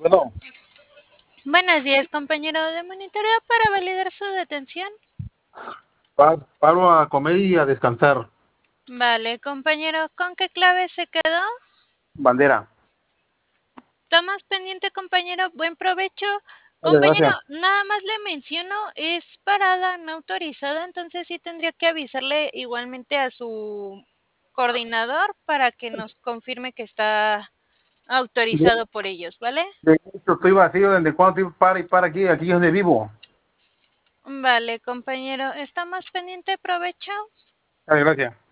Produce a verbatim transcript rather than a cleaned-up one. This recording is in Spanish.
Bueno, Buenos días, compañero de monitoreo para validar su detención. pa- paro a comer y a descansar. Vale, compañero, ¿con qué clave se quedó? Bandera. Estamos pendiente, compañero. Buen provecho. Vale, Compañero, gracias. nada más le menciono, es parada no autorizada, entonces sí tendría que avisarle igualmente a su coordinador para que nos confirme que está De, autorizado por ellos, ¿vale? de hecho, estoy vacío desde cuando estoy para y para aquí, aquí es donde vivo. Vale, compañero, ¿estamos pendiente? Provecho. Vale, gracias.